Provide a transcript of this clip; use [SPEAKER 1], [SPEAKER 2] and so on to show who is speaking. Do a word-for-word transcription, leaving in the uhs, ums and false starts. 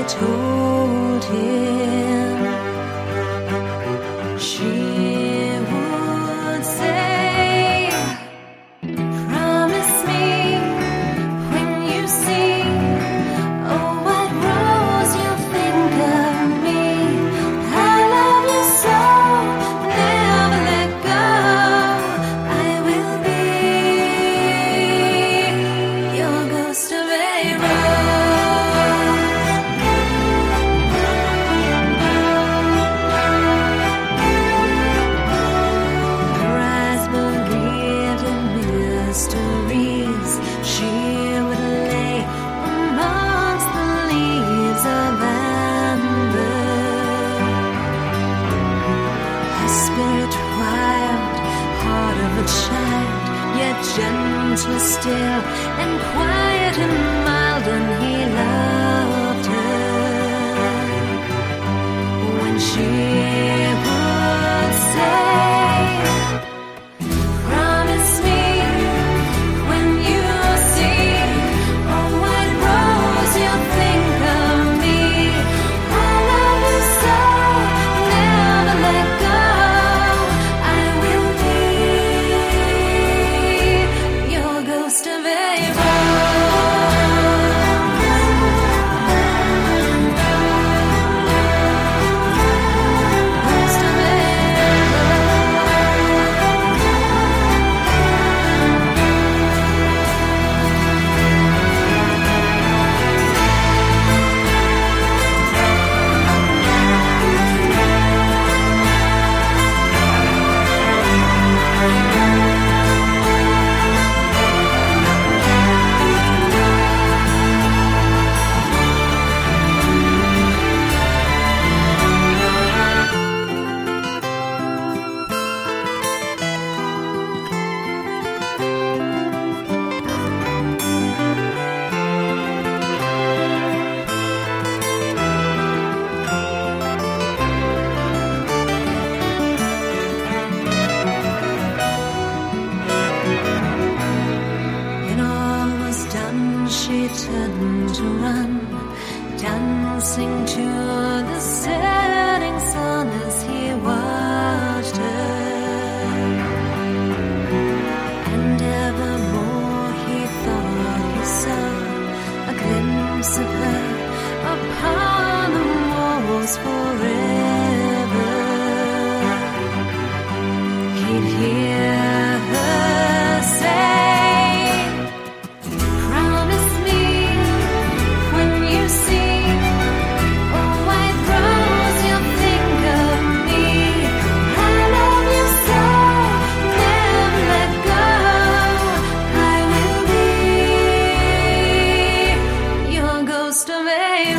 [SPEAKER 1] told him, she would say, promise me when you see a white rose you'll think of me. I love you so, never let go. I will be your ghost of a mysteries she would lay amongst the leaves of amber. Her spirit wild, heart of a child, yet gentle still, and quiet and mild, and he loved her. When she would say, she turned to run, dancing to the setting sun as he watched her. And evermore he thought he saw a glimpse of her upon the walls forever. He'd hear her say, ghost of a